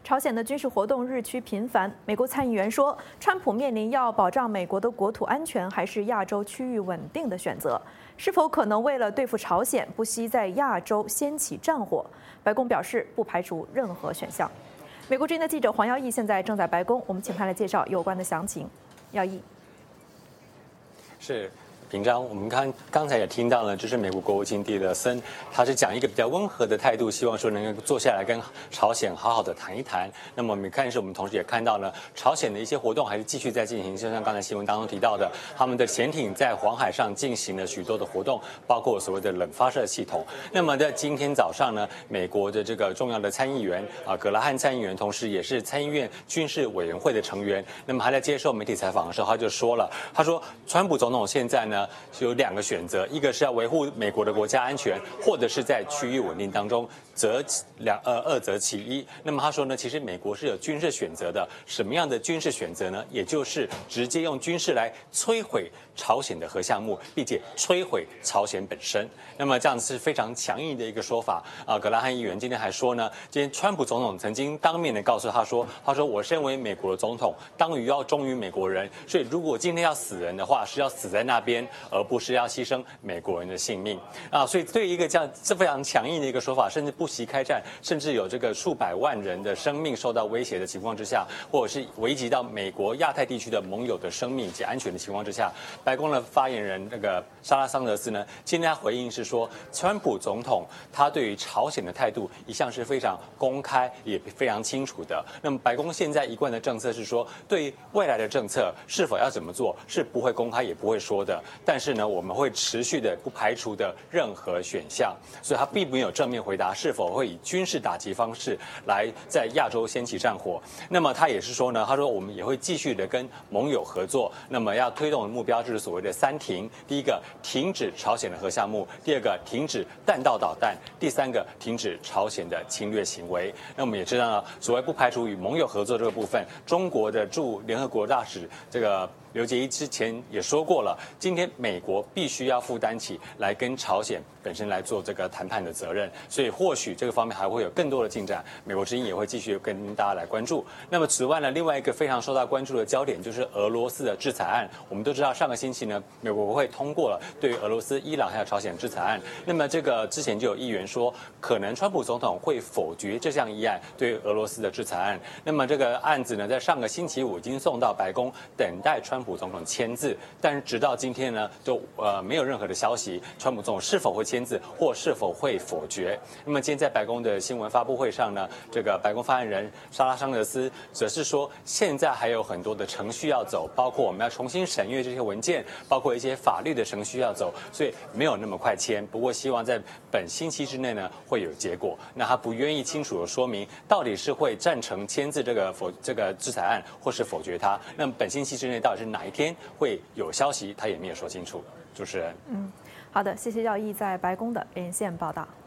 朝鲜的军事活动日趋频繁。美国参议员说，川普面临要保障美国的国土安全还是亚洲区域稳定的选择。是否可能为了对付朝鲜，不惜在亚洲掀起战火？白宫表示不排除任何选项。美国之音的记者黄耀义现在正在白宫，我们请他来介绍有关的详情。耀义， 是。平章，我们刚才也听到了，就是美国国务卿蒂勒森，他是讲一个比较温和的态度，希望说能够坐下来跟朝鲜好好的谈一谈。那么我们同时也看到了朝鲜的一些活动还是继续在进行，就像刚才新闻当中提到的，他们的潜艇在黄海上进行了许多的活动，包括所谓的冷发射系统。那么在今天早上呢，美国的这个重要的参议员葛拉汉参议员，同时也是参议院军事委员会的成员，那么还在接受媒体采访的时候，他就说了，他说川普总统现在呢有两个选择，一个是要维护美国的国家安全，或者是在区域稳定当中二择其一。那么他说呢，其实美国是有军事选择的，什么样的军事选择呢？也就是直接用军事来摧毁朝鲜的核项目，并且摧毁朝鲜本身。那么这样是非常强硬的一个说法葛拉汉议员今天还说呢，今天川普总统曾经当面的告诉他说我身为美国的总统，当于要忠于美国人，所以如果今天要死人的话，是要死在那边，而不是要牺牲美国人的性命所以对于一个这非常强硬的一个说法，甚至不惜开战，甚至有这个数百万人的生命受到威胁的情况之下，或者是危及到美国亚太地区的盟友的生命以及安全的情况之下，白宫的发言人那个莎拉桑德斯呢，今天他回应是说，川普总统他对于朝鲜的态度一向是非常公开也非常清楚的。那么白宫现在一贯的政策是说，对于未来的政策是否要怎么做是不会公开也不会说的，但是呢，我们会持续的不排除的任何选项，所以他并没有正面回答是否会以军事打击方式来在亚洲掀起战火。那么他也是说呢，他说我们也会继续的跟盟友合作，那么要推动的目标就是所谓的三停：第一个，停止朝鲜的核项目；第二个，停止弹道导弹；第三个，停止朝鲜的侵略行为。那我们也知道呢，所谓不排除与盟友合作这个部分，中国的驻联合国大使这个刘捷一之前也说过了，今天美国必须要负担起来跟朝鲜本身来做这个谈判的责任，所以或许这个方面还会有更多的进展，美国之音也会继续跟大家来关注。那么此外呢，另外一个非常受到关注的焦点就是俄罗斯的制裁案。我们都知道上个星期呢，美国国会通过了对于俄罗斯、伊朗还有朝鲜制裁案。那么这个之前就有议员说，可能川普总统会否决这项议案对于俄罗斯的制裁案。那么这个案子呢，在上个星期五已经送到白宫，等待川普总统签字，但是直到今天呢，就没有任何的消息，川普总统是否会签字或是否会否决。那么今天在白宫的新闻发布会上呢，这个白宫发言人莎拉桑德斯则是说，现在还有很多的程序要走，包括我们要重新审阅这些文件，包括一些法律的程序要走，所以没有那么快签。不过希望在本星期之内呢会有结果。那他不愿意清楚的说明到底是会赞成签字这个制裁案，或是否决它。那么本星期之内到底是哪一天会有消息，他也没有说清楚。主持人， 好的，谢谢耀义在白宫的连线报道。